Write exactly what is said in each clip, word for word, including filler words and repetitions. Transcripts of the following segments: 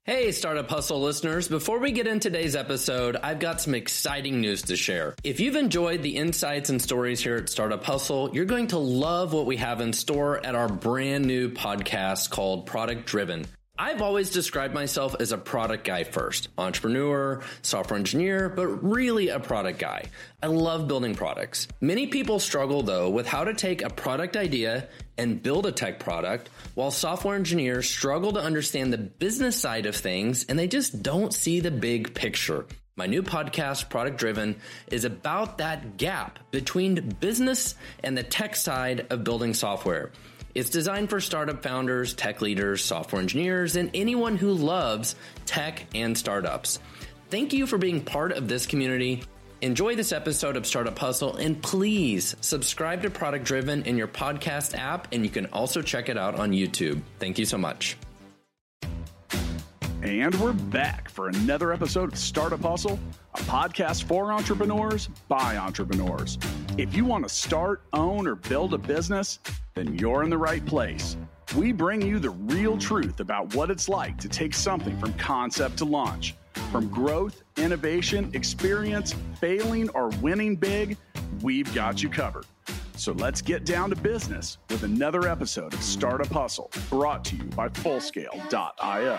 Hey, Startup Hustle listeners. Before we get into today's episode, I've got some exciting news to share. If you've enjoyed the insights and stories here at Startup Hustle, you're going to love what we have in store at our brand new podcast called Product Driven. I've always described myself as a product guy first, entrepreneur, software engineer, but really a product guy. I love building products. Many people struggle though with how to take a product idea and build a tech product, while software engineers struggle to understand the business side of things and they just don't see the big picture. My new podcast, Product Driven, is about that gap between business and the tech side of building software. It's designed for startup founders, tech leaders, software engineers, and anyone who loves tech and startups. Thank you for being part of this community. Enjoy this episode of Startup Hustle, and please subscribe to Product Driven in your podcast app, and you can also check it out on YouTube. Thank you so much. And we're back for another episode of Startup Hustle, a podcast for entrepreneurs by entrepreneurs. If you want to start, own, or build a business, then you're in the right place. We bring you the real truth about what it's like to take something from concept to launch. From growth, innovation, experience, failing, or winning big, we've got you covered. So let's get down to business with another episode of Startup Hustle, brought to you by Fullscale dot io.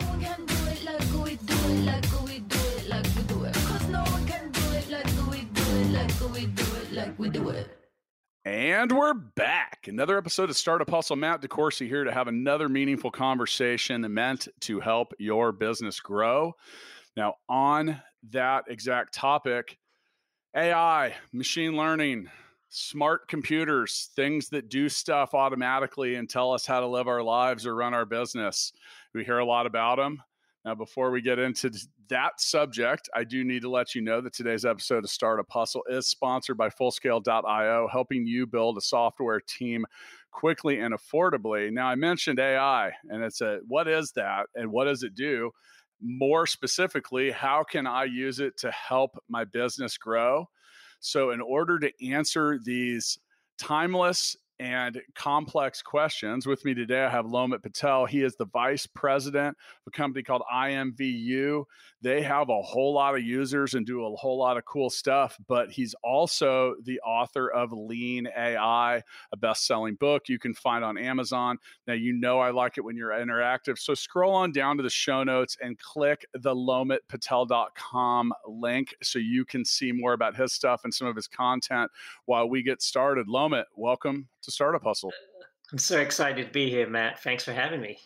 And we're back. Another episode of Startup Hustle. Matt DeCoursey here to have another meaningful conversation meant to help your business grow. Now, on that exact topic, A I, machine learning, smart computers, things that do stuff automatically and tell us how to live our lives or run our business. We hear a lot about them. Now, before we get into that subject, I do need to let you know that today's episode of Startup Hustle is sponsored by Fullscale dot io, helping you build a software team quickly and affordably. Now, I mentioned A I, and it's a, what is that and what does it do? More specifically, how can I use it to help my business grow? So in order to answer these timeless and complex questions, with me today, I have Lomit Patel. He is the vice president of a company called I M V U. They have a whole lot of users and do a whole lot of cool stuff, but he's also the author of Lean A I, a best-selling book you can find on Amazon. Now, you know I like it when you're interactive, so scroll on down to the show notes and click the lomit patel dot com link so you can see more about his stuff and some of his content while we get started. Lomit, welcome to Startup Hustle. I'm so excited to be here, Matt. Thanks for having me.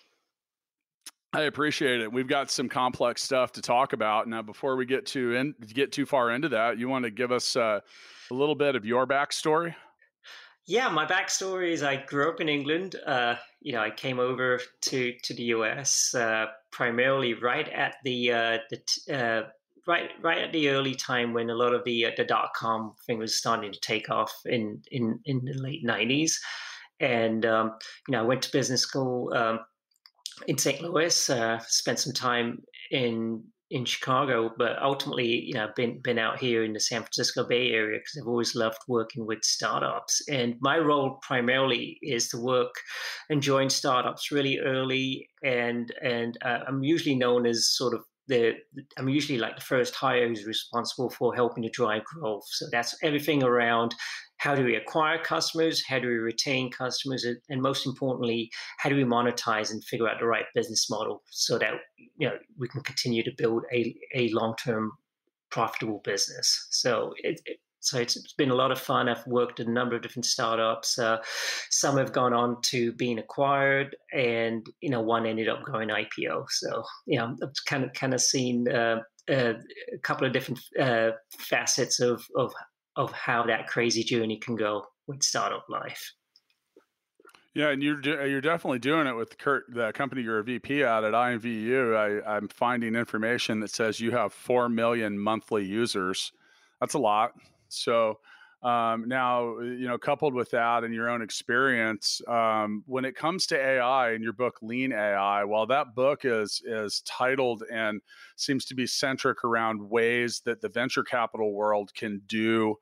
I appreciate it. We've got some complex stuff to talk about. Now, before we get to in, get too far into that, you want to give us uh, a little bit of your backstory? Yeah, my backstory is I grew up in England. Uh, you know, I came over to to the U S uh, primarily right at the uh, the uh, right right at the early time when a lot of the uh, the dot com thing was starting to take off in in in the late nineties, and um, you know, I went to business school um, in Saint Louis. Uh, spent some time in in Chicago, but ultimately, you know, been been out here in the San Francisco Bay Area because I've always loved working with startups. And my role primarily is to work and join startups really early, and and uh, I'm usually known as sort of the I'm usually like the first hire who's responsible for helping to drive growth. So that's everything around how do we acquire customers, how do we retain customers, and most importantly, how do we monetize and figure out the right business model so that, you know, we can continue to build a, a long-term profitable business. So it, it so it's, it's been a lot of fun. I've worked at a number of different startups. Uh, some have gone on to being acquired, and you know, one ended up going I P O. So you know, I've kind of kind of seen uh, uh, a couple of different uh, facets of of of how that crazy journey can go with startup life. Yeah, and you're you're definitely doing it with Kurt, the company you're a V P at at I M V U. I, I'm finding information that says you have four million monthly users. That's a lot. So um, now, you know, coupled with that and your own experience, um, when it comes to A I and your book Lean A I, while that book is is titled and seems to be centric around ways that the venture capital world can do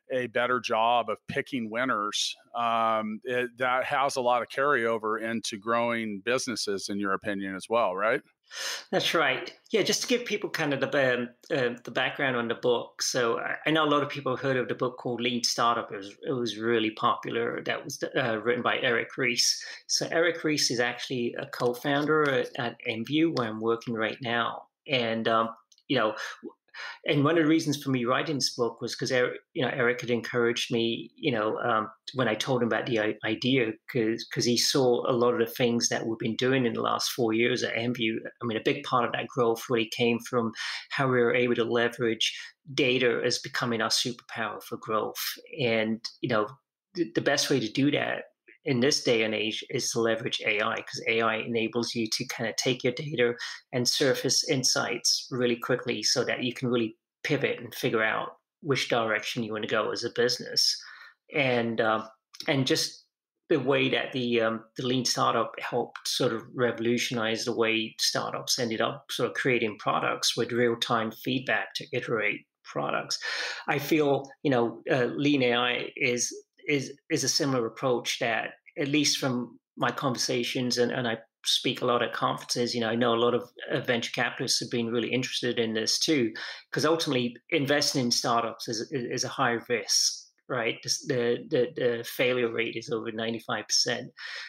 a better job of picking winners, um, it, that has a lot of carryover into growing businesses, in your opinion, as well, right? That's right. Yeah, just to give people kind of the um, uh, the background on the book. So I, I know a lot of people have heard of the book called Lean Startup. It was it was really popular. That was uh, written by Eric Ries. So Eric Ries is actually a co-founder at, at MView, where I'm working right now. And um, you know, and one of the reasons for me writing this book was because Eric, you know, Eric had encouraged me, you know, um, when I told him about the idea, because because he saw a lot of the things that we've been doing in the last four years at MView. I mean, a big part of that growth really came from how we were able to leverage data as becoming our superpower for growth. And, you know, the, the best way to do that in this day and age is to leverage A I, because A I enables you to kind of take your data and surface insights really quickly so that you can really pivot and figure out which direction you want to go as a business. And um, and just the way that the um, the lean startup helped sort of revolutionize the way startups ended up sort of creating products with real time feedback to iterate products. I feel, you know, uh, lean A I is is is a similar approach that, at least from my conversations, and, and I speak a lot at conferences, you know, I know a lot of uh, venture capitalists have been really interested in this too, because ultimately investing in startups is, is a high risk, right? The, the, the failure rate is over ninety-five percent.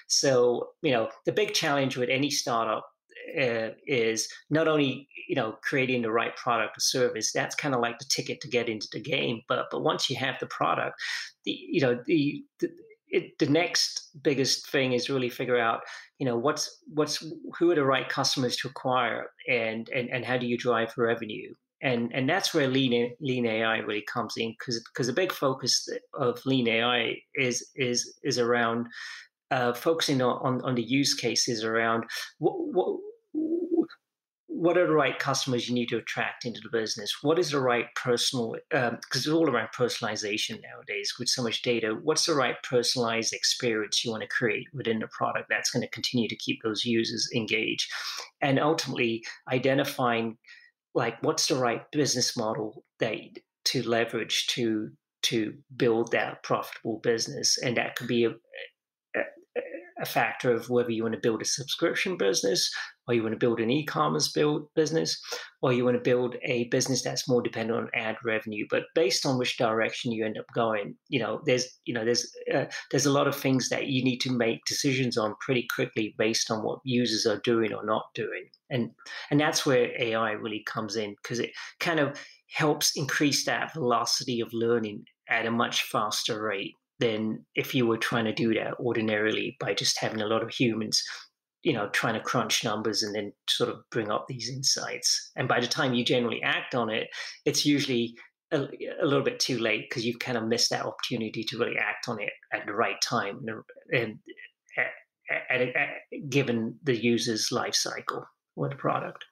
So, you know, the big challenge with any startup uh, is not only, you know, creating the right product or service. That's kind of like the ticket to get into the game. But but once you have the product, the you know the, the it, the next biggest thing is really figure out, you know, what's what's who are the right customers to acquire, and and and how do you drive revenue. And and that's where lean lean A I really comes in, because because the big focus of lean A I is is is around uh, focusing on, on on the use cases around what, what what are the right customers you need to attract into the business? What is the right personal, because um, it's all around personalization nowadays with so much data. What's the right personalized experience you want to create within the product that's going to continue to keep those users engaged? And ultimately identifying, like, what's the right business model that to leverage to to build that profitable business. And that could be a, a a factor of whether you want to build a subscription business, or you want to build an e-commerce build business, or you want to build a business that's more dependent on ad revenue. But based on which direction you end up going, you know, there's, you know, there's, uh, there's a lot of things that you need to make decisions on pretty quickly based on what users are doing or not doing. And, and that's where A I really comes in, because it kind of helps increase that velocity of learning at a much faster rate than if you were trying to do that ordinarily by just having a lot of humans, you know, trying to crunch numbers and then sort of bring up these insights. And by the time you generally act on it, it's usually a, a little bit too late, because you've kind of missed that opportunity to really act on it at the right time and, and at, at, at, given the user's life cycle with the product.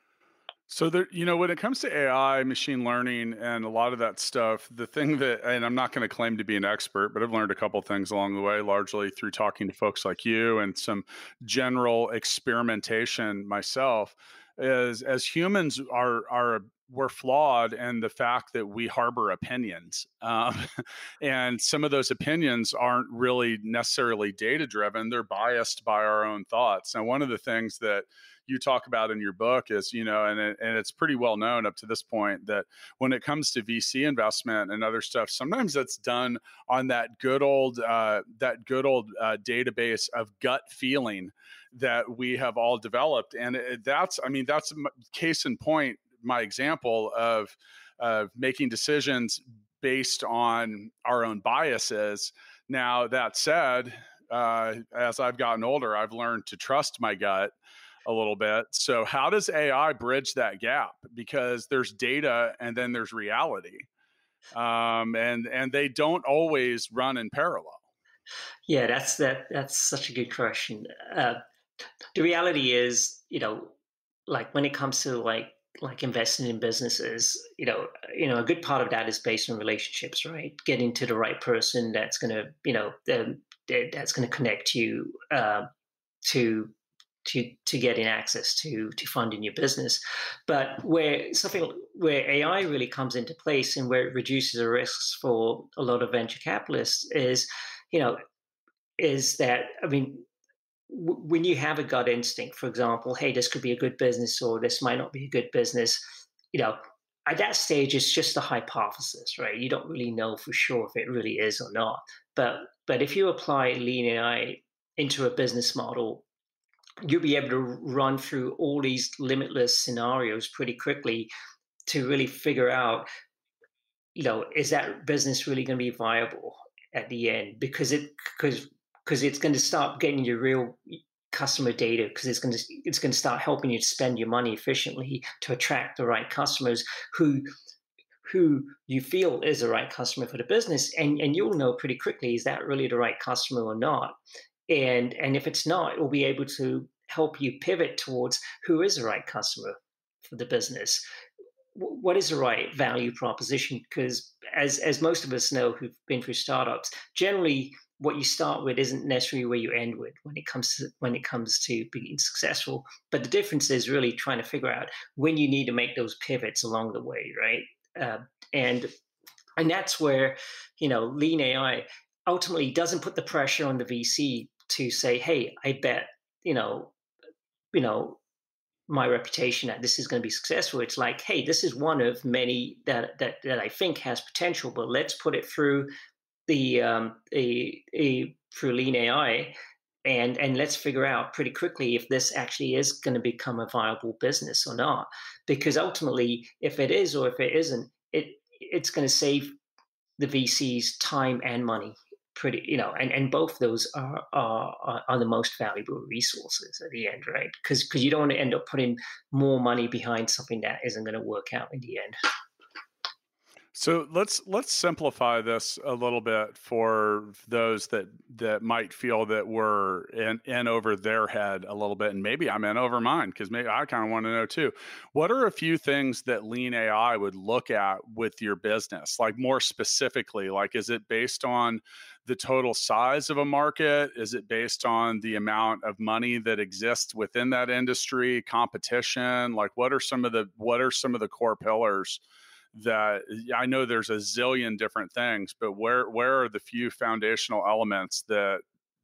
So there, you know, when it comes to A I, machine learning, and a lot of that stuff, the thing that, and I'm not going to claim to be an expert, but I've learned a couple of things along the way, largely through talking to folks like you and some general experimentation myself, is as humans are are we're flawed, and the fact that we harbor opinions, um, and some of those opinions aren't really necessarily data driven; they're biased by our own thoughts. And one of the things that you talk about in your book is, you know, and it, and it's pretty well known up to this point, that when it comes to V C investment and other stuff, sometimes that's done on that good old uh, that good old uh, database of gut feeling that we have all developed. And it, that's, I mean, that's case in point, my example of uh, making decisions based on our own biases. Now, that said, uh, as I've gotten older, I've learned to trust my gut a little bit. So how does A I bridge that gap? Because there's data and then there's reality, um, and and they don't always run in parallel. Yeah, that's that. That's such a good question. Uh, the reality is, you know, like when it comes to like like investing in businesses, you know, you know, a good part of that is based on relationships, right? Getting to the right person that's going to, you know, um, that's going to connect you uh, to to to getting access to to funding your business. But where something where A I really comes into place and where it reduces the risks for a lot of venture capitalists is, you know, is that I mean, w- when you have a gut instinct, for example, hey, this could be a good business or this might not be a good business, you know. At that stage, it's just a hypothesis, right? You don't really know for sure if it really is or not. But but if you apply Lean A I into a business model, you'll be able to run through all these limitless scenarios pretty quickly to really figure out, you know, is that business really going to be viable at the end? Because it because because it's going to start getting your real customer data, because it's going to it's going to start helping you to spend your money efficiently to attract the right customers who who you feel is the right customer for the business, and and you'll know pretty quickly, is that really the right customer or not? And and if it's not, it will be able to help you pivot towards who is the right customer for the business. What is the right value proposition? Because as as most of us know who've been through startups, generally what you start with isn't necessarily where you end with when it comes to when it comes to being successful. But the difference is really trying to figure out when you need to make those pivots along the way, right? Uh, and and that's where, you know, Lean A I ultimately doesn't put the pressure on the V C to say, hey, I bet, you know, you know, my reputation that this is going to be successful. It's like, hey, this is one of many that that that I think has potential, but let's put it through the um, a, a through Lean A I, and and let's figure out pretty quickly if this actually is going to become a viable business or not. Because ultimately, if it is or if it isn't, it it's going to save the V C's time and money. Pretty, you know, and, and both those are, are are the most valuable resources at the end, right? Because because you don't want to end up putting more money behind something that isn't going to work out in the end. So let's let's simplify this a little bit for those that that might feel that we're in, in over their head a little bit, and maybe I'm in over mine, because maybe I kind of want to know too. What are a few things that Lean A I would look at with your business, like more specifically? Like, is it based on the total size of a market? Is it based on the amount of money that exists within that industry, competition? Like, what are some of the what are some of the core pillars? That I know there's a zillion different things, but where where are the few foundational elements that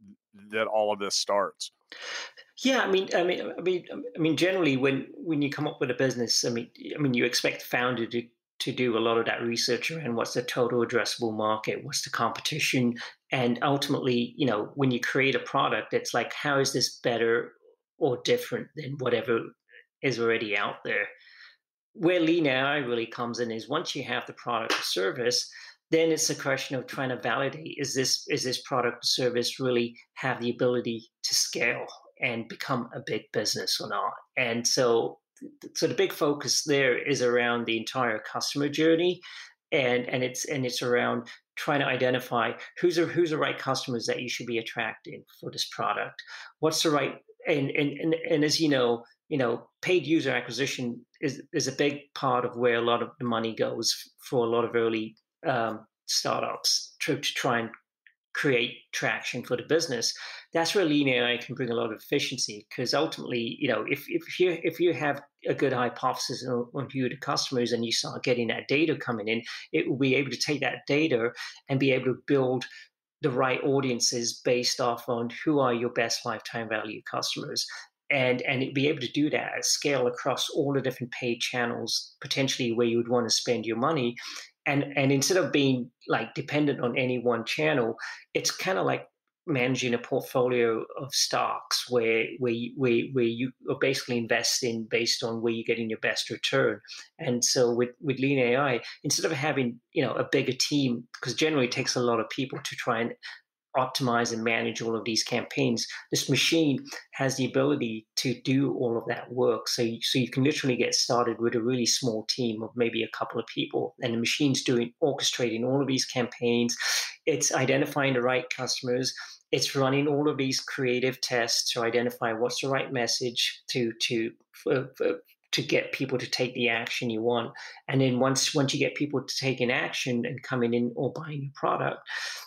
that all of this starts? Yeah, I mean, I mean, I mean, I mean, generally, when when you come up with a business, I mean, I mean, you expect the founder to to do a lot of that research around what's the total addressable market, what's the competition, and ultimately, you know, when you create a product, it's like, how is this better or different than whatever is already out there? Where Lean A I really comes in is once you have the product or service, then it's a question of trying to validate, is this is this product or service really have the ability to scale and become a big business or not? And so so the big focus there is around the entire customer journey, and and it's and it's around trying to identify who's the who's the right customers that you should be attracting for this product. What's the right and and and, and as you know, you know, paid user acquisition is is a big part of where a lot of the money goes for a lot of early um, startups to, to try and create traction for the business. That's where Lean A I can bring a lot of efficiency, because ultimately, you know, if if you if you have a good hypothesis on, on who the customers and you start getting that data coming in, it will be able to take that data and be able to build the right audiences based off on who are your best lifetime value customers, and and be able to do that at scale across all the different paid channels, potentially where you would want to spend your money. And and instead of being like dependent on any one channel, it's kind of like managing a portfolio of stocks where where you, where, where you are basically investing based on where you're getting your best return. And so with with Lean A I, instead of having, you know, a bigger team, because generally it takes a lot of people to try and optimize and manage all of these campaigns, this machine has the ability to do all of that work. So you, so you can literally get started with a really small team of maybe a couple of people, and the machine's doing orchestrating all of these campaigns. It's identifying the right customers. It's running all of these creative tests to identify what's the right message to to for, for, to get people to take the action you want. And then once once you get people to take an action and coming in or buying your product,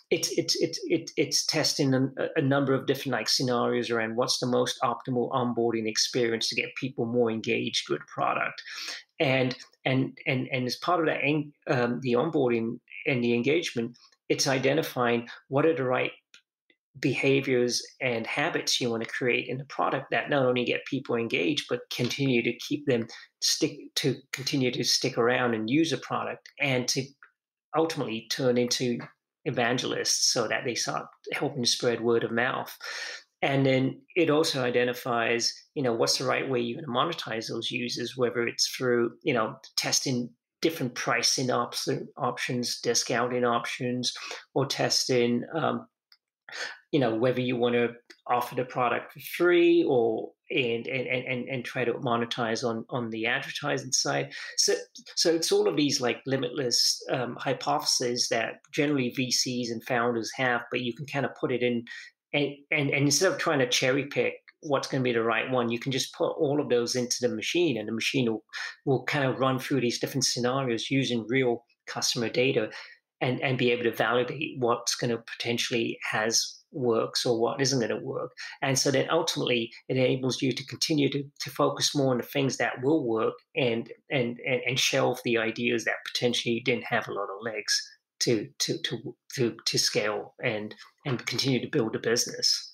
it's it's it's it's it's testing a, a number of different like scenarios around what's the most optimal onboarding experience to get people more engaged with the product, and and and and as part of that, um, the onboarding and the engagement, it's identifying what are the right behaviors and habits you want to create in the product that not only get people engaged but continue to keep them stick to continue to stick around and use a product, and to ultimately turn into evangelists so that they start helping to spread word of mouth. And then it also identifies, you know, what's the right way you're going to monetize those users, whether it's through, you know, testing different pricing op- options, discounting options, or testing, um, you know, whether you want to offer the product for free or and and and and try to monetize on on the advertising side. So so it's all of these like limitless um, hypotheses that generally V Cs and founders have, but you can kind of put it in, and and, and instead of trying to cherry pick what's going to be the right one, you can just put all of those into the machine, and the machine will will kind of run through these different scenarios using real customer data, and and be able to validate what's going to potentially has works or what isn't going to work. And so then ultimately it enables you to continue to, to focus more on the things that will work, and, and and and shelve the ideas that potentially didn't have a lot of legs to to to to, to scale and and continue to build a business.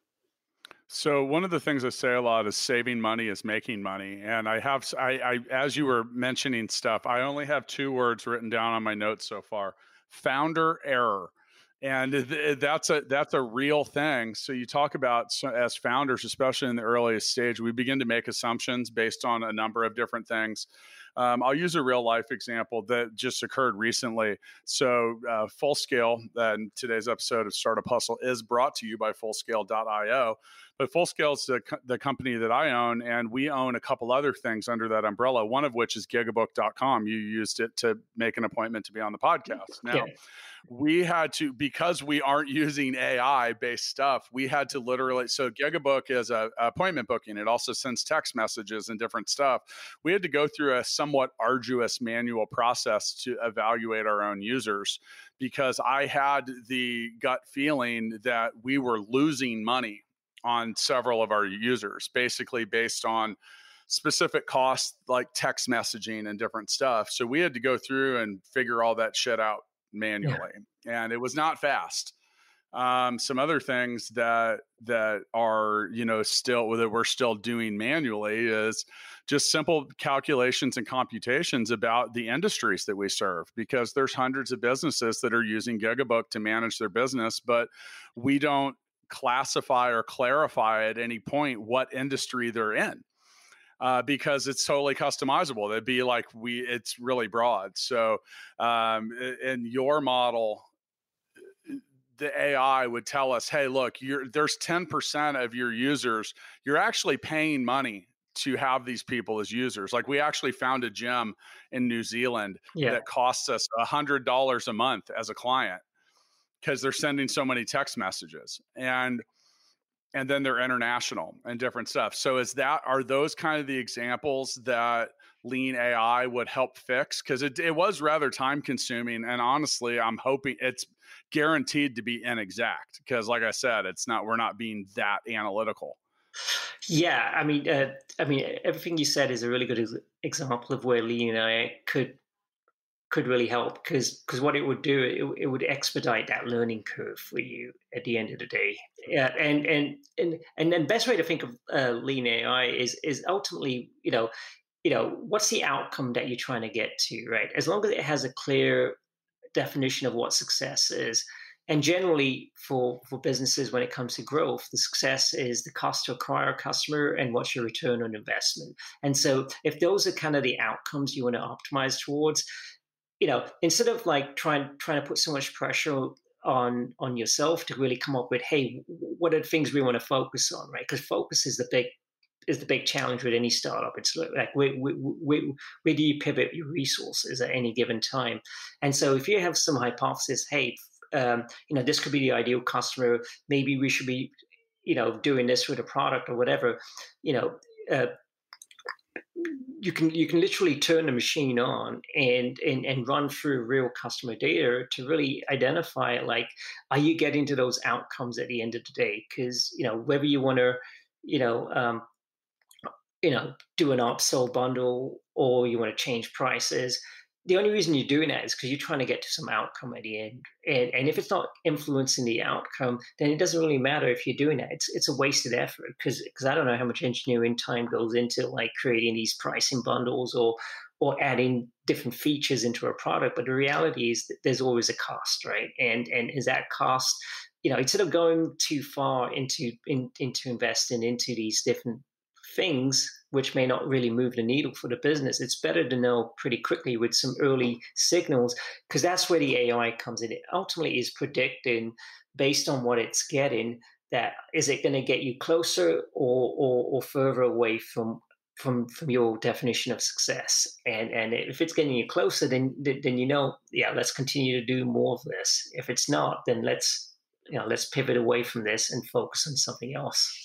So one of the things I say a lot is saving money is making money. And I have, I, I, as you were mentioning stuff, I only have two words written down on my notes so far: founder error. And that's a that's a real thing. So you talk about, so as founders, especially in the earliest stage, we begin to make assumptions based on a number of different things. Um, I'll use a real life example that just occurred recently. So uh, Fullscale, and today's episode of Startup Hustle is brought to you by Fullscale dot io. But Fullscale is the, the company that I own, and we own a couple other things under that umbrella, one of which is gigabook dot com. You used it to make an appointment to be on the podcast. Now, yeah. we had to, because we aren't using A I-based stuff, we had to literally, so Gigabook is a, a appointment booking. It also sends text messages and different stuff. We had to go through a somewhat arduous manual process to evaluate our own users, because I had the gut feeling that we were losing money on several of our users, basically based on specific costs like text messaging and different stuff. So we had to go through and figure all that shit out manually, yeah. and it was not fast. Um, some other things that that are, you know, still that we're still doing manually is just simple calculations and computations about the industries that we serve, because there's hundreds of businesses that are using Gigabook to manage their business, but we don't classify or clarify at any point what industry they're in. Uh, because it's totally customizable. That'd be like we, it's really broad. So um, in your model, the A I would tell us, hey, look, you're, there's ten percent of your users, you're actually paying money to have these people as users. Like we actually found a gym in New Zealand yeah. that costs us one hundred dollars a month as a client, because they're sending so many text messages. And And then they're international and different stuff. So is that, are those kind of the examples that Lean A I would help fix? Because it, it was rather time consuming. And honestly, I'm hoping it's guaranteed to be inexact, because like I said, it's not, we're not being that analytical. Yeah. I mean, uh, I mean, everything you said is a really good ex- example of where Lean A I could could really help, because because what it would do, it, it would expedite that learning curve for you at the end of the day. Yeah, and and and and then best way to think of uh, Lean A I is is ultimately, you know, you know, what's the outcome that you're trying to get to, right? As long as it has a clear definition of what success is. And generally for, for businesses, when it comes to growth, the success is the cost to acquire a customer and what's your return on investment. And so if those are kind of the outcomes you want to optimize towards, you know, instead of like trying trying to put so much pressure on on yourself to really come up with, hey, what are the things we want to focus on, right? Because focus is the big is the big challenge with any startup. It's like where, where, where, where do you pivot your resources at any given time? And so if you have some hypothesis, hey, um, you know, this could be the ideal customer. Maybe we should be, you know, doing this with a product or whatever, you know. Uh, you can you can literally turn the machine on and and and run through real customer data to really identify, like, are you getting to those outcomes at the end of the day? Because, you know, whether you want to, you know, um, you know, do an upsell bundle or you want to change prices, the only reason you're doing that is because you're trying to get to some outcome at the end. And and if it's not influencing the outcome, then it doesn't really matter if you're doing that. It's it's a wasted effort, because because I don't know how much engineering time goes into like creating these pricing bundles or or adding different features into a product. But the reality is that there's always a cost, right? And and is that cost, you know, instead of going too far into in, into investing into these different things which may not really move the needle for the business, it's better to know pretty quickly with some early signals, because that's where the A I comes in. It ultimately is predicting, based on what it's getting, that is it going to get you closer or, or or further away from from from your definition of success. And and if it's getting you closer, then then you know, yeah, let's continue to do more of this. If it's not, then let's, you know, let's pivot away from this and focus on something else.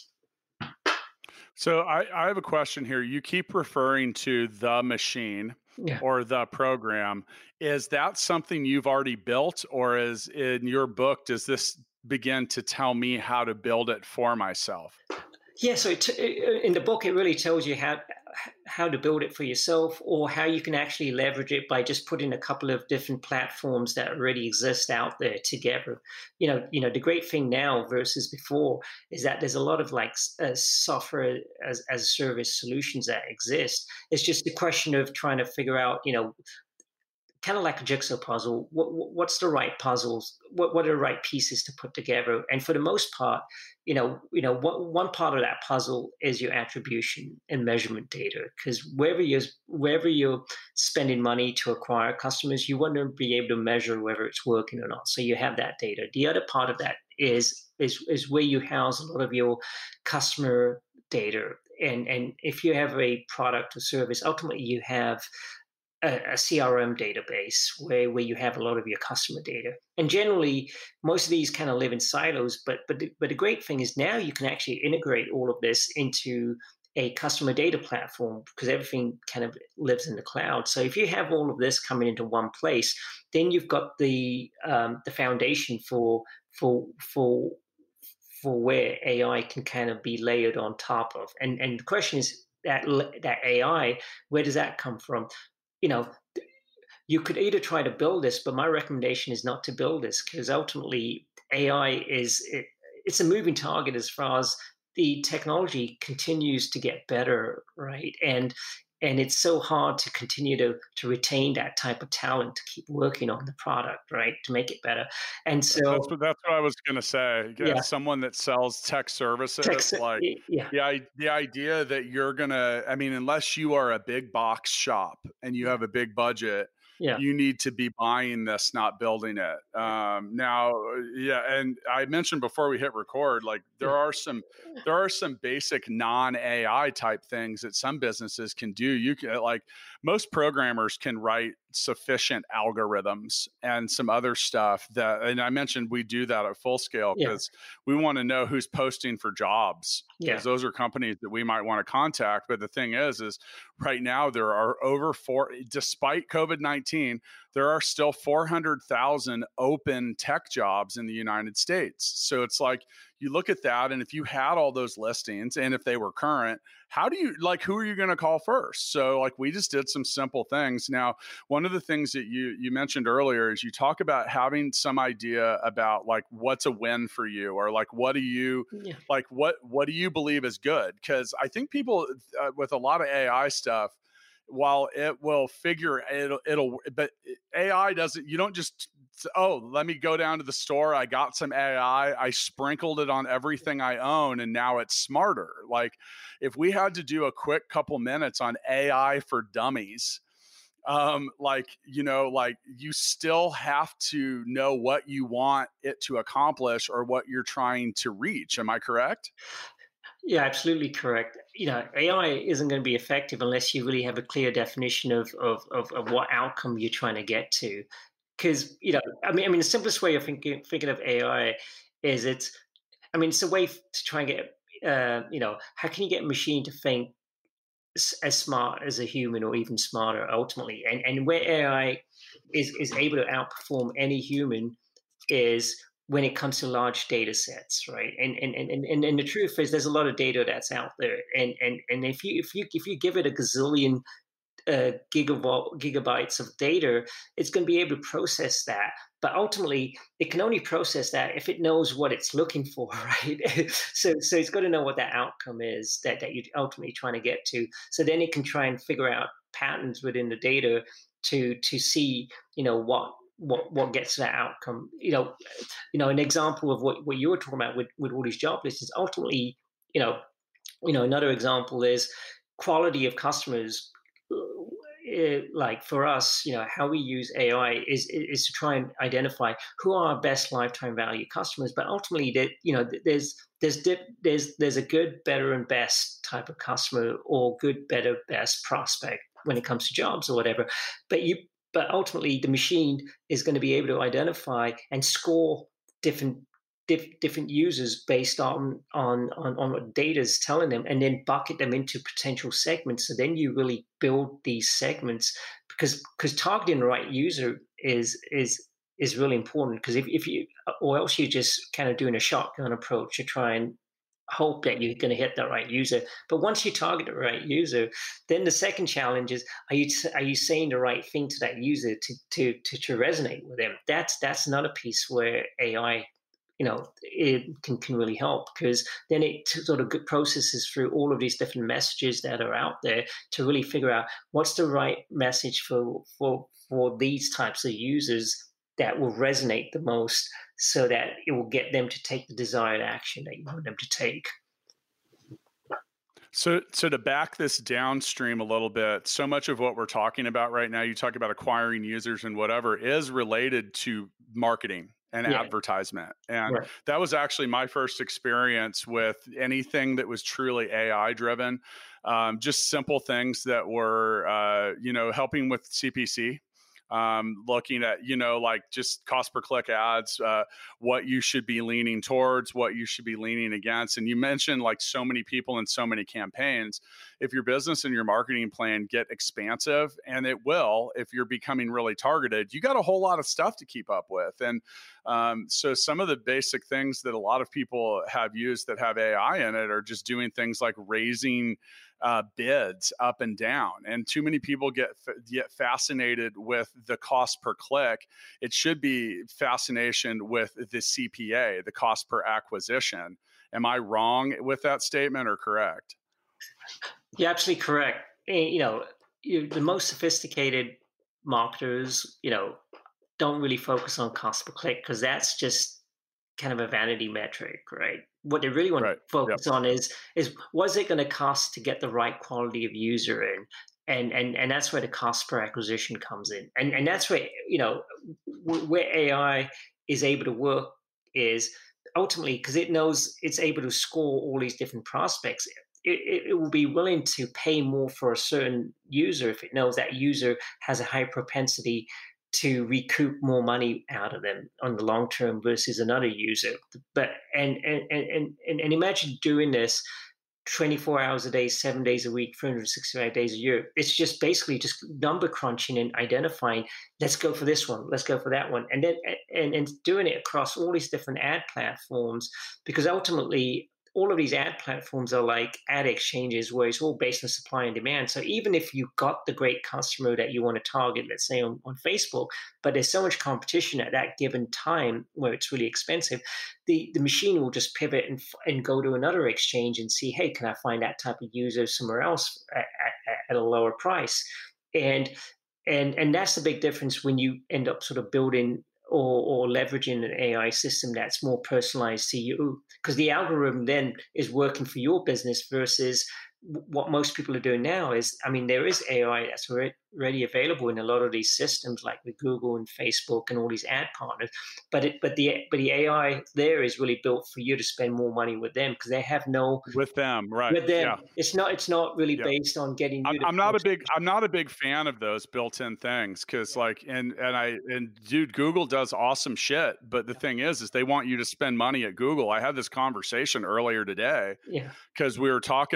So I, I have a question here. You keep referring to the machine Yeah. or the program. Is that something you've already built, or is in your book, does this begin to tell me how to build it for myself? Yeah, so it, in the book, it really tells you how how to build it for yourself, or how you can actually leverage it by just putting a couple of different platforms that already exist out there together. You know, you know, the great thing now versus before is that there's a lot of like uh, software as as a service solutions that exist. It's just a question of trying to figure out, you know, kind of like a jigsaw puzzle. What, what's the right puzzles? What, what are the right pieces to put together? And for the most part, you know, you know, one, one part of that puzzle is your attribution and measurement data. Because wherever you're wherever you're spending money to acquire customers, you want to be able to measure whether it's working or not. So you have that data. The other part of that is is is where you house a lot of your customer data. And and if you have a product or service, ultimately you have a, a C R M database where, where you have a lot of your customer data. And generally, most of these kind of live in silos. But but the, but the great thing is now you can actually integrate all of this into a customer data platform, because everything kind of lives in the cloud. So if you have all of this coming into one place, then you've got the um, the foundation for for for for where A I can kind of be layered on top of. And and the question is that that A I, where does that come from? You know, you could either try to build this, but my recommendation is not to build this, because ultimately A I is it, it's a moving target as far as the technology continues to get better, right? And and it's so hard to continue to to retain that type of talent to keep working on the product, right, to make it better. And so that's what that's what I was going to say. Yeah, yeah, someone that sells tech services, tech, like yeah, the the idea that you're gonna, I mean, unless you are a big box shop and you have a big budget, yeah, you need to be buying this, not building it. Um, now, yeah, and I mentioned before we hit record, like there are some there are some basic non A I type things that some businesses can do. You can, like, most programmers can write sufficient algorithms and some other stuff that, and I mentioned we do that at Full Scale yeah, because we want to know who's posting for jobs, because yeah, those are companies that we might want to contact. But the thing is, is right now there are over four, despite COVID nineteen, there are still four hundred thousand open tech jobs in the United States. So it's like, you look at that, and if you had all those listings and if they were current, how do you, like, who are you going to call first? So like, we just did some simple things. Now, one of the things that you you mentioned earlier is you talk about having some idea about like what's a win for you, or like what do you yeah, like what what do you believe is good? Because I think people uh, with a lot of A I stuff, while it will figure it'll, it'll but A I doesn't, you don't just, oh, let me go down to the store, I got some A I, I sprinkled it on everything I own, and now it's smarter. Like, if we had to do a quick couple minutes on A I for dummies, um, like, you know, like you still have to know what you want it to accomplish or what you're trying to reach. Am I correct? yeah, absolutely correct. You know, A I isn't going to be effective unless you really have a clear definition of of of, of what outcome you're trying to get to. Because, you know, I mean, I mean, the simplest way of thinking thinking of A I is it's, I mean, it's a way to try and get, uh, you know, how can you get a machine to think as smart as a human or even smarter ultimately. And and where A I is, is able to outperform any human is when it comes to large data sets, right? And and and and, and the truth is there's a lot of data that's out there. And and and if you if you if you give it a gazillion uh, gigabyte, gigabytes of data, it's going to be able to process that. But ultimately, it can only process that if it knows what it's looking for, right? so, so it's got to know what that outcome is that, that you're ultimately trying to get to. So then it can try and figure out patterns within the data to to see, you know, what what what gets that outcome. You know, you know, an example of what, what you were talking about with, with all these job lists is ultimately, you know, you know, another example is quality of customers. It, like for us, you know, how we use A I is is to try and identify who are our best lifetime value customers. But ultimately, that you know, there's there's there's there's a good, better, and best type of customer, or good, better, best prospect when it comes to jobs or whatever. But you, but ultimately, the machine is going to be able to identify and score different. Diff, different users based on, on on on what data is telling them, and then bucket them into potential segments. So then you really build these segments, because because targeting the right user is is is really important. Because if, if you, or else you're just kind of doing a shotgun approach to try and hope that you're going to hit the right user. But once you target the right user, then the second challenge is, are you are you saying the right thing to that user to to to, to resonate with them? That's that's another piece where A I, you know, it can, can really help, because then it sort of processes through all of these different messages that are out there to really figure out what's the right message for for for these types of users that will resonate the most, so that it will get them to take the desired action that you want them to take. So, so to back this downstream a little bit, so much of what we're talking about right now, you talk about acquiring users and whatever, is related to marketing and yeah. advertisement. And right. that was actually my first experience with anything that was truly A I driven. Um, just simple things that were, uh, you know, helping with C P C. Um, looking at, you know, like just cost per click ads, uh, what you should be leaning towards, what you should be leaning against. And you mentioned like so many people and so many campaigns. If your business and your marketing plan get expansive, and it will, if you're becoming really targeted, you got a whole lot of stuff to keep up with. And um, so some of the basic things that a lot of people have used that have A I in it are just doing things like raising uh, bids up and down. And too many people get get fascinated with the cost per click. It should be fascination with the C P A, the cost per acquisition. Am I wrong with that statement or correct? You're absolutely correct. You know, you, the most sophisticated marketers, you know, don't really focus on cost per click, because that's just kind of a vanity metric, right? What they really want right. to focus yep. on is is what's it going to cost to get the right quality of user in, and and and that's where the cost per acquisition comes in, and and that's where, you know, where A I is able to work is ultimately because it knows it's able to score all these different prospects. It, it will be willing to pay more for a certain user if it knows that user has a high propensity to recoup more money out of them on the long term versus another user. But and and and and, and imagine doing this twenty-four hours a day, seven days a week, three hundred sixty-five days a year. It's just basically just number crunching and identifying, let's go for this one, let's go for that one. And then and, and doing it across all these different ad platforms, because ultimately all of these ad platforms are like ad exchanges where it's all based on supply and demand. So even if you got the great customer that you want to target, let's say on, on Facebook, but there's so much competition at that given time where it's really expensive, the, the machine will just pivot and, and go to another exchange and see, hey, can I find that type of user somewhere else at, at, at a lower price? And, and, and that's the big difference when you end up sort of building Or, or leveraging an A I system that's more personalized to you, because the algorithm then is working for your business versus what most people are doing now is, I mean, there is A I that's already available in a lot of these systems, like with Google and Facebook and all these ad partners. But it, but the but the A I there is really built for you to spend more money with them, because they have no with them, right? With them, yeah. it's not it's not really yeah. based on getting. You I'm, I'm not a big I'm not a big fan of those built-in things, because yeah. like and and I and dude, Google does awesome shit, but the yeah. thing is, is they want you to spend money at Google. I had this conversation earlier today, yeah, because we were talking about some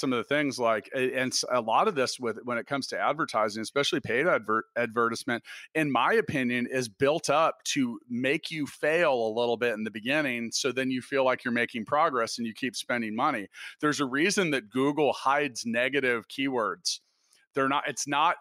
some of the things like, and a lot of this with when it comes to advertising, especially paid advert advertisement, in my opinion, is built up to make you fail a little bit in the beginning. So then you feel like you're making progress and you keep spending money. There's a reason that Google hides negative keywords. They're not, it's not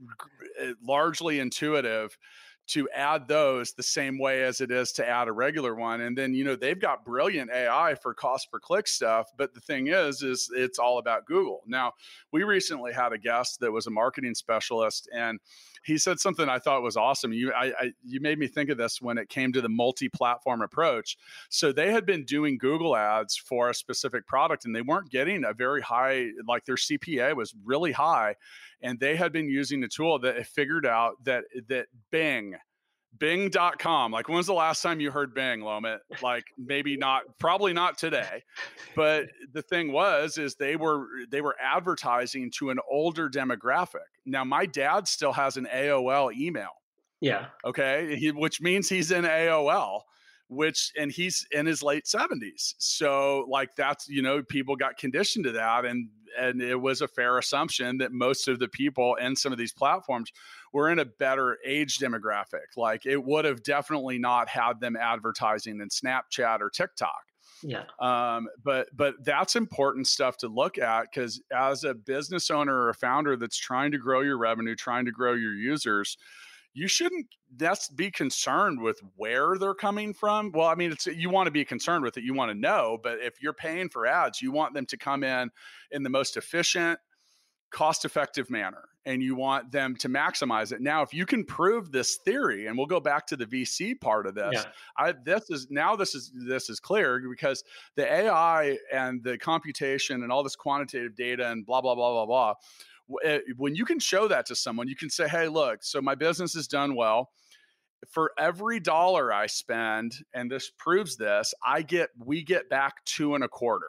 largely intuitive to add those the same way as it is to add a regular one. And then, you know, they've got brilliant A I for cost per click stuff. But the thing is, is it's all about Google. Now, we recently had a guest that was a marketing specialist, and he said something I thought was awesome. You, I, I, you made me think of this when it came to the multi-platform approach. So they had been doing Google ads for a specific product, and they weren't getting a very high, like their C P A was really high. And they had been using a tool that figured out that that Bing, Bing dot com, like when's the last time you heard Bing, Lomit? Like maybe not, probably not today. But the thing was, is they were they were advertising to an older demographic. Now, my dad still has an A O L email. Yeah. Okay. He, which means he's in A O L. Which, and he's in his late seventies. So like that's, you know, people got conditioned to that. And, and it was a fair assumption that most of the people in some of these platforms were in a better age demographic. Like it would have definitely not had them advertising in Snapchat or TikTok. Yeah. Um, but, but that's important stuff to look at, because as a business owner or a founder that's trying to grow your revenue, trying to grow your users, you shouldn't that's be concerned with where they're coming from. Well, I mean, it's you want to be concerned with it. You want to know, but if you're paying for ads, you want them to come in in the most efficient, cost-effective manner, and you want them to maximize it. Now, if you can prove this theory, and we'll go back to the V C part of this, yeah. I, this is now this is this is clear, because the A I and the computation and all this quantitative data and blah blah blah blah blah. When you can show that to someone, you can say, hey, look, so my business has done well. For every dollar I spend, and this proves this, I get, we get back two and a quarter.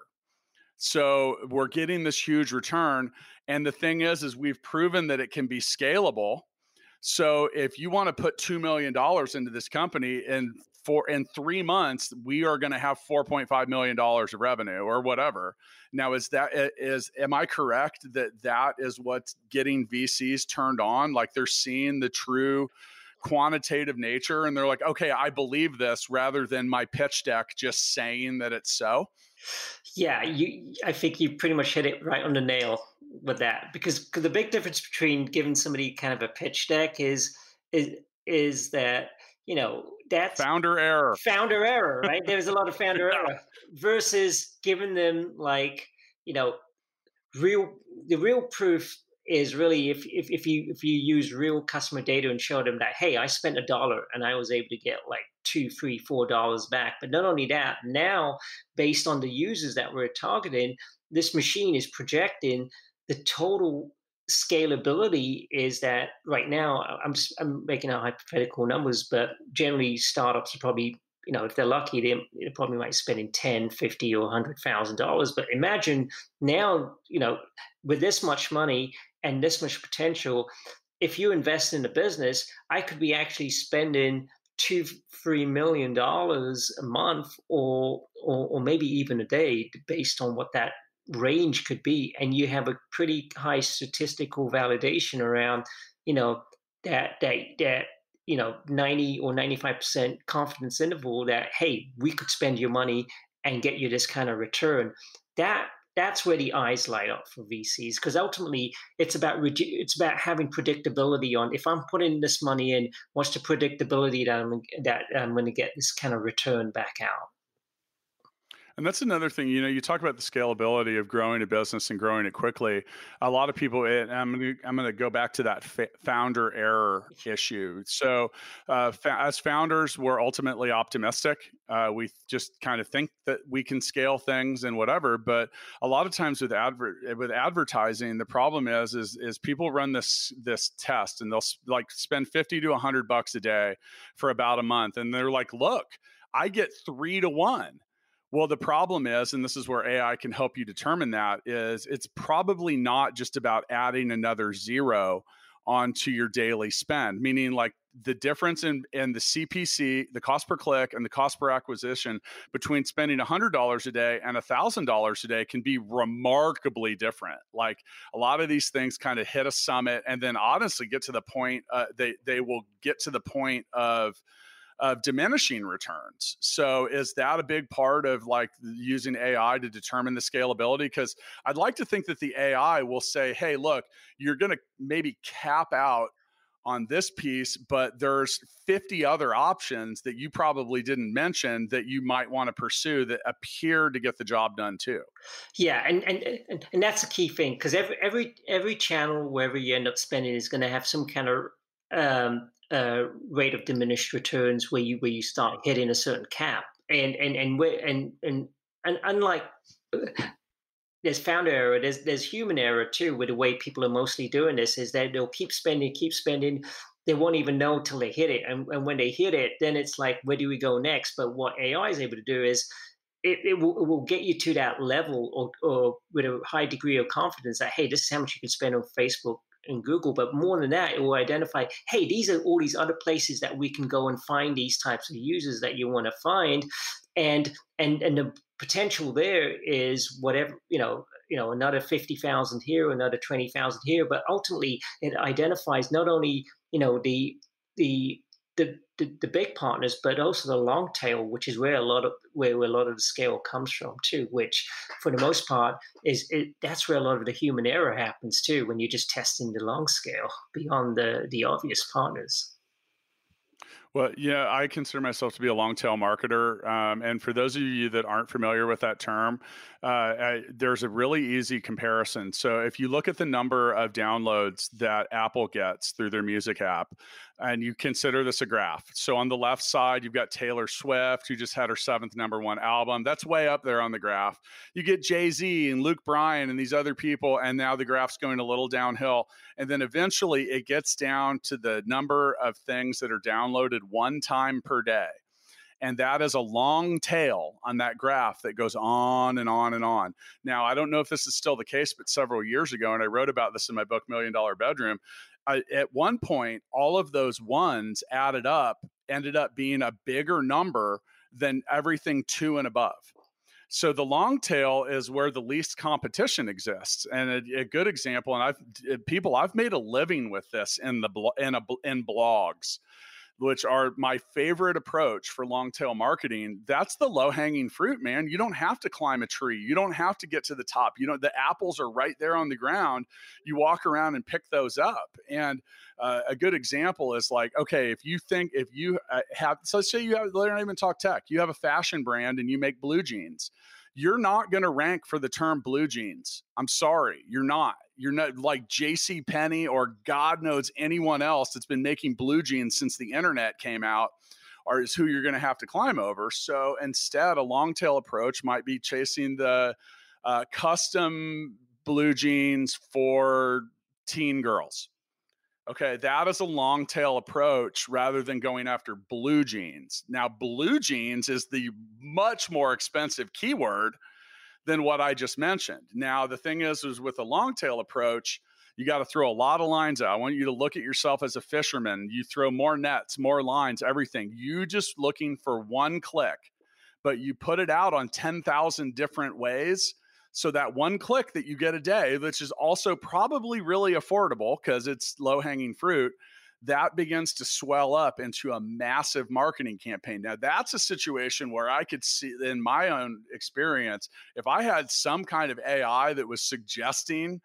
So we're getting this huge return. And the thing is, is we've proven that it can be scalable. So if you want to put two million dollars into this company, and for in three months, we are going to have four point five million dollars of revenue or whatever. Now, is that is, am I correct that that is what's getting V Cs turned on? Like they're seeing the true quantitative nature and they're like, okay, I believe this, rather than my pitch deck just saying that it's so. Yeah, you. I think you pretty much hit it right on the nail with that, because the big difference between giving somebody kind of a pitch deck is is is that, you know, that's founder error. Founder error, right? There's a lot of founder error versus giving them, like, you know, real the real proof is really if if if you if you use real customer data and show them that, hey, I spent a dollar and I was able to get like two, three, four dollars back. But not only that, now based on the users that we're targeting, this machine is projecting the total scalability is that right now, I'm just I'm making out hypothetical numbers, but generally startups are probably, you know, if they're lucky, they, they probably might spend in ten, fifty or one hundred thousand dollars. But imagine now, you know, with this much money and this much potential, if you invest in the business, I could be actually spending two, three million dollars a month, or, or or maybe even a day, based on what that range could be. And you have a pretty high statistical validation around, you know, that that that you know, ninety or ninety-five percent confidence interval that, hey, we could spend your money and get you this kind of return. That that's where the eyes light up for V Cs, because ultimately it's about it's about having predictability on, if I'm putting this money in, what's the predictability that I'm that I'm going to get this kind of return back out. And that's another thing, you know, you talk about the scalability of growing a business and growing it quickly. A lot of people, and I'm going to, I'm going to go back to that fa- founder error issue. So uh, fa- as founders, we're ultimately optimistic. Uh, we just kind of think that we can scale things and whatever. But a lot of times with adver- with advertising, the problem is, is, is people run this, this test, and they'll like spend fifty to a hundred bucks a day for about a month. And they're like, look, I get three to one. Well, the problem is, and this is where A I can help you determine that, is it's probably not just about adding another zero onto your daily spend. Meaning, like, the difference in, in the C P C, the cost per click and the cost per acquisition between spending one hundred dollars a day and one thousand dollars a day can be remarkably different. Like a lot of these things kind of hit a summit and then honestly get to the point, uh, they, they will get to the point of, of diminishing returns. So is that a big part of like using A I to determine the scalability? Because I'd like to think that the A I will say, hey, look, you're going to maybe cap out on this piece, but there's fifty other options that you probably didn't mention that you might want to pursue that appear to get the job done too. Yeah, and and and, and that's a key thing, because every every every channel, wherever you end up spending, is going to have some kind of um, uh, rate of diminished returns where you where you start hitting a certain cap, and and and where, and and and unlike there's founder error, there's there's human error too, with the way people are mostly doing this, is that they'll keep spending, keep spending. They won't even know until they hit it, and and when they hit it, then it's like, where do we go next? But what A I is able to do is it, it, will, it will get you to that level, or, or with a high degree of confidence that, hey, this is how much you can spend on Facebook and Google. But more than that, it will identify, hey, these are all these other places that we can go and find these types of users that you want to find. And and and the potential there is whatever, you know, you know, another fifty thousand here, another twenty thousand here. But ultimately, it identifies not only, you know, the the the the, the big partners, but also the long tail, which is where a lot of where, where a lot of the scale comes from too. Which, for the most part, is it, that's where a lot of the human error happens too, when you're just testing the long scale beyond the the obvious partners. Well, yeah, I consider myself to be a long tail marketer. Um, and for those of you that aren't familiar with that term, uh, I, there's a really easy comparison. So if you look at the number of downloads that Apple gets through their music app, and you consider this a graph. So on the left side, you've got Taylor Swift, who just had her seventh number one album. That's way up there on the graph. You get Jay-Z and Luke Bryan and these other people, and now the graph's going a little downhill. And then eventually it gets down to the number of things that are downloaded one time per day. And that is a long tail on that graph that goes on and on and on. Now, I don't know if this is still the case, but several years ago, and I wrote about this in my book, Million Dollar Bedroom, I, at one point, all of those ones added up, ended up being a bigger number than everything two and above. So the long tail is where the least competition exists. And a, a good example, and I've people, I've made a living with this in the in a, in blogs, which are my favorite approach for long tail marketing. That's the low hanging fruit, man. You don't have to climb a tree. You don't have to get to the top. You know, the apples are right there on the ground. You walk around and pick those up. And uh, a good example is like, okay, if you think, if you uh, have, so let's say you have, let's not even talk tech. You have a fashion brand and you make blue jeans. You're not going to rank for the term blue jeans. I'm sorry. You're not. You're not like JCPenney or God knows anyone else that's been making blue jeans since the internet came out, or is who you're going to have to climb over. So instead, a long tail approach might be chasing the uh, custom blue jeans for teen girls. Okay, that is a long tail approach rather than going after blue jeans. Now, blue jeans is the much more expensive keyword than what I just mentioned. Now, the thing is, is with a long tail approach, you got to throw a lot of lines out. I want you to look at yourself as a fisherman. You throw more nets, more lines, everything. You just looking for one click, but you put it out on ten thousand different ways. So that one click that you get a day, which is also probably really affordable because it's low hanging fruit, that begins to swell up into a massive marketing campaign. Now, that's a situation where I could see in my own experience, if I had some kind of A I that was suggesting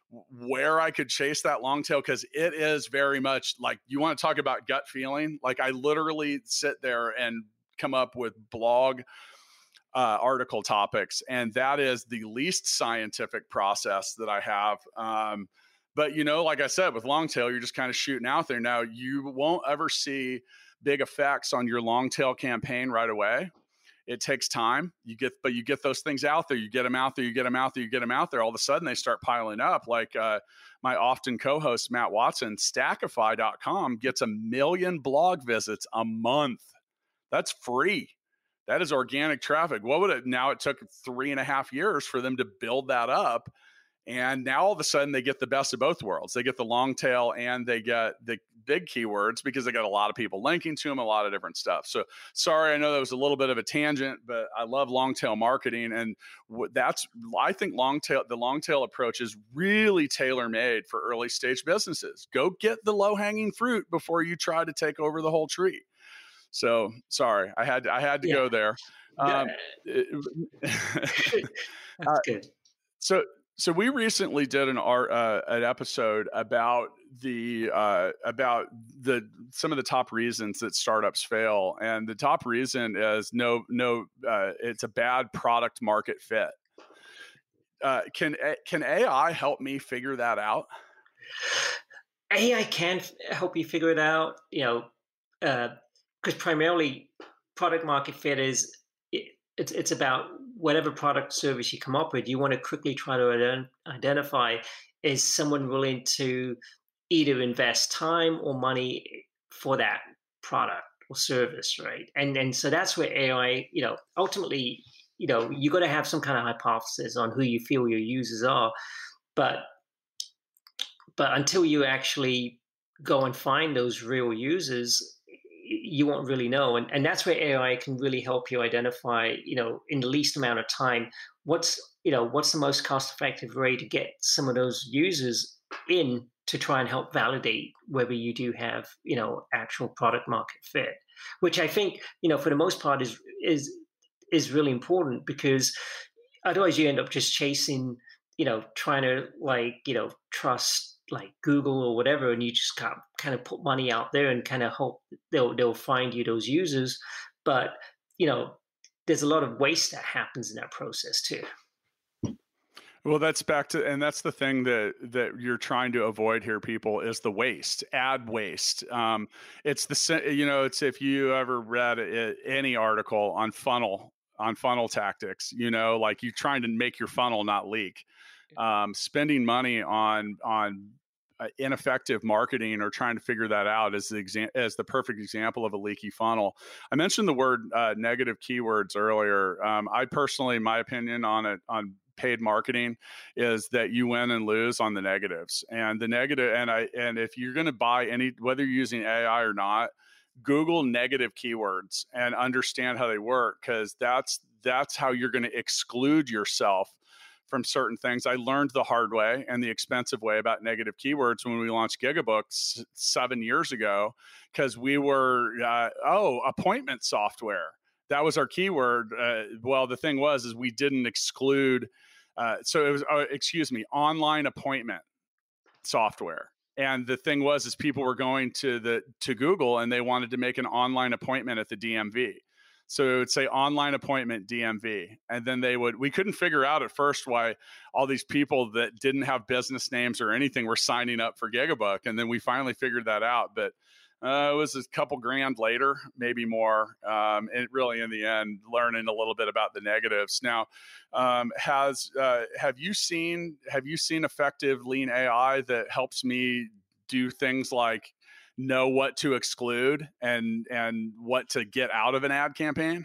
where I could chase that long tail, because it is very much like, you want to talk about gut feeling. Like I literally sit there and come up with blog Uh, article topics, and that is the least scientific process that I have. Um, but, you know, like I said, with long tail, you're just kind of shooting out there. Now, you won't ever see big effects on your long tail campaign right away. It takes time. You get, but you get those things out there, you get them out there, you get them out there, you get them out there. All of a sudden they start piling up. Like uh, my often co-host, Matt Watson, Stackify dot com gets a million blog visits a month. That's free. That is organic traffic. What would it now? It took three and a half years for them to build that up. And now all of a sudden they get the best of both worlds. They get the long tail and they get the big keywords because they got a lot of people linking to them, a lot of different stuff. So sorry, I know that was a little bit of a tangent, but I love long tail marketing. And that's, I think long tail, the long tail approach is really tailor made for early stage businesses. Go get the low hanging fruit before you try to take over the whole tree. So sorry, I had, I had to yeah. go there. Um, That's uh, good. So, So we recently did an art uh, an episode about the uh, about the some of the top reasons that startups fail, and the top reason is no no uh, it's a bad product market fit. Uh, can can A I help me figure that out? A I can f- help you figure it out. You know, because uh, primarily product market fit is it, it's it's about whatever product service you come up with. You want to quickly try to ident- identify, is someone willing to either invest time or money for that product or service, right? And and so that's where A I, you know, ultimately, you know, you got to have some kind of hypothesis on who you feel your users are, but but until you actually go and find those real users, you won't really know. And, and that's where A I can really help you identify, you know, in the least amount of time, what's, you know, what's the most cost effective way to get some of those users in to try and help validate whether you do have, you know, actual product market fit, which I think, you know, for the most part is, is, is really important, because otherwise you end up just chasing, you know, trying to like, you know, trust like Google or whatever, and you just kind of, kind of put money out there and kind of hope they'll they'll find you those users. But you know, there's a lot of waste that happens in that process too. Well, that's back to, and that's the thing that that you're trying to avoid here, people, is the waste, ad waste. Um, it's the, you know, it's, if you ever read a, any article on funnel on funnel tactics, you know, like you're trying to make your funnel not leak. Um, spending money on on uh, ineffective marketing or trying to figure that out is the exam- as the perfect example of a leaky funnel. I mentioned the word uh, negative keywords earlier. Um, I personally, my opinion on it on paid marketing is that you win and lose on the negatives, and the negative. And I and if you're going to buy any, whether you're using A I or not, Google negative keywords and understand how they work, because that's that's how you're going to exclude yourself from certain things. I learned the hard way and the expensive way about negative keywords when we launched Gigabooks seven years ago, because we were, uh, oh, appointment software. That was our keyword. Uh, well, the thing was, is we didn't exclude, uh, so it was, uh, excuse me, online appointment software. And the thing was, is people were going to the to Google and they wanted to make an online appointment at the D M V. So it would say online appointment D M V. And then they would, we couldn't figure out at first why all these people that didn't have business names or anything were signing up for Gigabook. And then we finally figured that out. But uh, it was a couple grand later, maybe more. Um, and really in the end, learning a little bit about the negatives. Now, um, has, uh, have you seen, have you seen effective lean A I that helps me do things like know what to exclude and and what to get out of an ad campaign?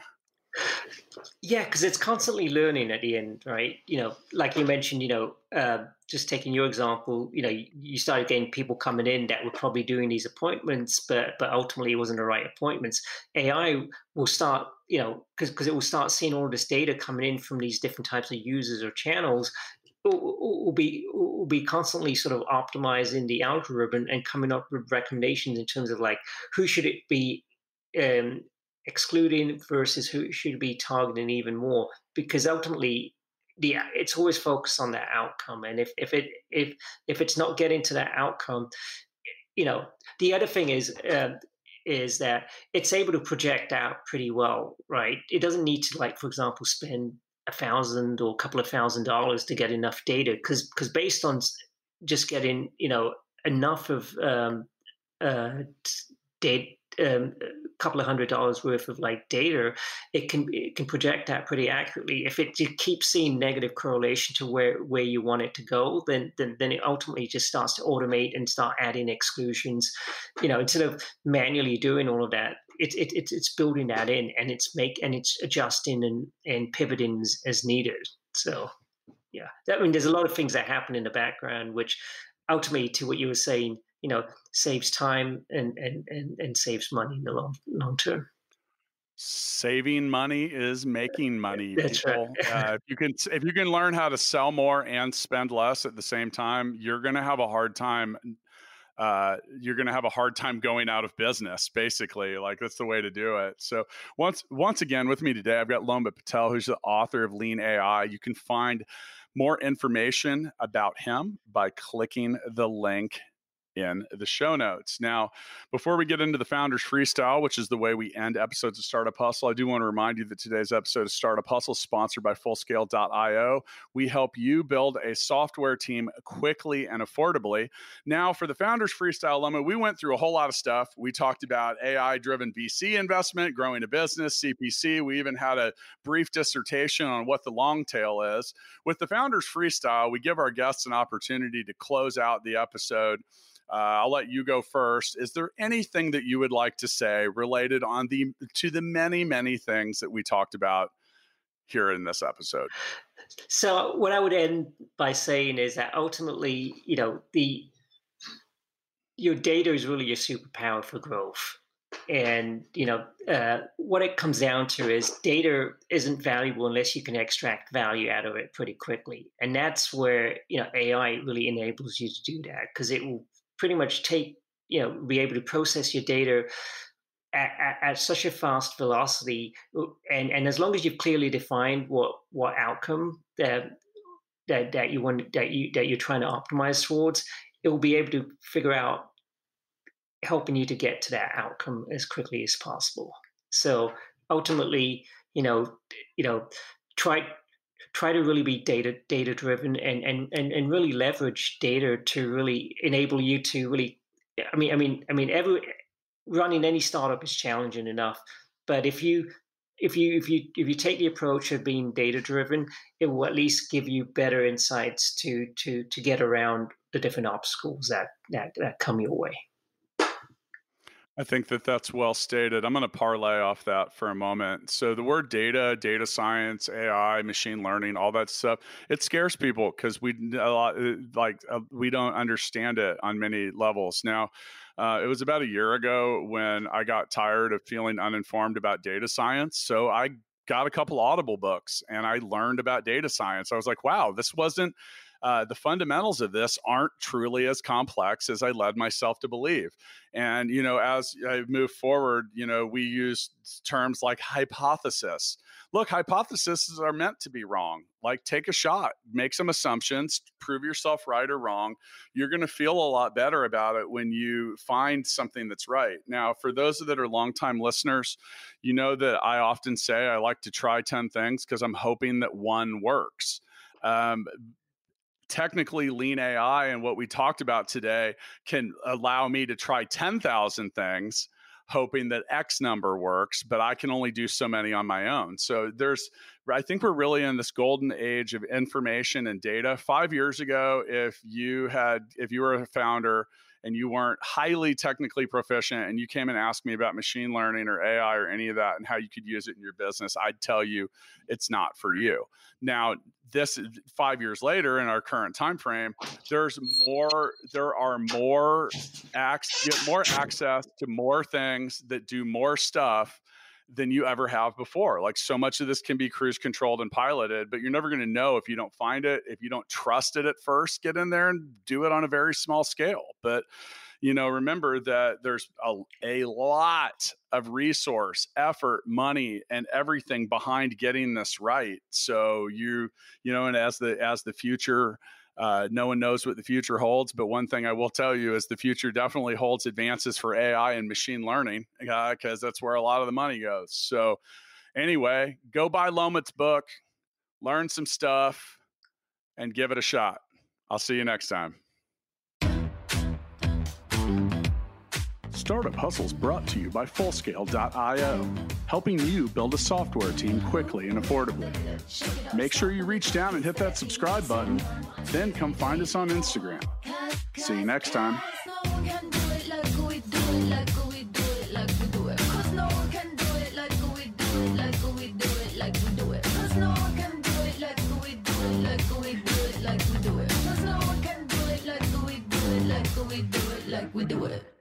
Yeah, because it's constantly learning at the end, right? You know, like you mentioned, you know, uh, just taking your example, you know, you, you started getting people coming in that were probably doing these appointments, but but ultimately it wasn't the right appointments. A I will start, you know, because because it will start seeing all this data coming in from these different types of users or channels. Will be will be constantly sort of optimizing the algorithm and coming up with recommendations in terms of like who should it be um, excluding versus who should be targeting even more, because ultimately the it's always focused on that outcome, and if if it if if it's not getting to that outcome, you know, the other thing is. Uh, is that it's able to project out pretty well, right? It doesn't need to, like, for example, spend a thousand or a couple of thousand dollars to get enough data, because because based on just getting, you know, enough of um, uh, data, um, a couple of hundred dollars worth of like data, it can it can project that pretty accurately. If it keeps seeing negative correlation to where, where you want it to go, then, then then it ultimately just starts to automate and start adding exclusions. You know, instead of manually doing all of that, it, it, it it's building that in, and it's make and it's adjusting and, and pivoting as, as needed. So yeah. I mean, there's a lot of things that happen in the background, which ultimately, to what you were saying, you know, saves time and and and, and saves money in the long long term. Saving money is making money, That's people. right. uh, if you can, if you can learn how to sell more and spend less at the same time, you're going to have a hard time. Uh, you're going to have a hard time going out of business. Basically, like that's the way to do it. So once, once again, with me today, I've got Lomit Patel, who's the author of Lean A I. You can find more information about him by clicking the link in the show notes. Now, before we get into the Founders Freestyle, which is the way we end episodes of Startup Hustle, I do want to remind you that today's episode of Startup Hustle is sponsored by Fullscale dot io. We help you build a software team quickly and affordably. Now, for the Founders Freestyle, Loma, we went through a whole lot of stuff. We talked about A I-driven V C investment, growing a business, C P C. We even had a brief dissertation on what the long tail is. With the Founders Freestyle, we give our guests an opportunity to close out the episode. Uh, I'll let you go first. Is there anything that you would like to say related on the to the many, many things that we talked about here in this episode? So what I would end by saying is that ultimately, you know, the your data is really your superpower for growth. And, you know, uh, what it comes down to is data isn't valuable unless you can extract value out of it pretty quickly. And that's where, you know, A I really enables you to do that, because it will pretty much take, you know, be able to process your data at, at, at such a fast velocity. And, and as long as you've clearly defined what, what outcome that, that, that you want, that you, that you're trying to optimize towards, it will be able to figure out helping you to get to that outcome as quickly as possible. So ultimately, you know, you know, try, try to really be data data driven and, and and and really leverage data to really enable you to really, I mean, I mean, I mean, every running any startup is challenging enough, but if you if you if you if you take the approach of being data driven, it will at least give you better insights to to to get around the different obstacles that that, that come your way. I think that that's well stated. I'm going to parlay off that for a moment. So the word data, data science, A I, machine learning, all that stuff, it scares people because we a lot like uh, we don't understand it on many levels. Now, uh, it was about a year ago when I got tired of feeling uninformed about data science. So I got a couple Audible books and I learned about data science. I was like, wow, this wasn't Uh, the fundamentals of this aren't truly as complex as I led myself to believe. And, you know, as I move forward, you know, we use terms like hypothesis. Look, hypotheses are meant to be wrong. Like, take a shot, make some assumptions, prove yourself right or wrong. You're going to feel a lot better about it when you find something that's right. Now, for those that are longtime listeners, you know that I often say I like to try ten things because I'm hoping that one works. Um, Technically, Lean A I and what we talked about today can allow me to try ten thousand things, hoping that X number works, but I can only do so many on my own. So there's, I think we're really in this golden age of information and data. Five years ago, if you had, if you were a founder and you weren't highly technically proficient and you came and asked me about machine learning or A I or any of that and how you could use it in your business, I'd tell you it's not for you. Now, this five years later in our current time frame, there's more, there are more, ac- you get more access to more things that do more stuff than you ever have before. Like, so much of this can be cruise controlled and piloted, but you're never going to know if you don't find it, if you don't trust it at first. Get in there and do it on a very small scale. But, you know, remember that there's a, a lot of resource, effort, money, and everything behind getting this right. So you, you know, and as the as the future, Uh, no one knows what the future holds, but one thing I will tell you is the future definitely holds advances for A I and machine learning, because uh, that's where a lot of the money goes. So anyway, go buy Lomit's book, learn some stuff, and give it a shot. I'll see you next time. Startup Hustle is brought to you by Fullscale dot io, helping you build a software team quickly and affordably. Make sure you reach down and hit that subscribe button, then come find us on Instagram. See you next time. Like we do it. So we do it like we do it.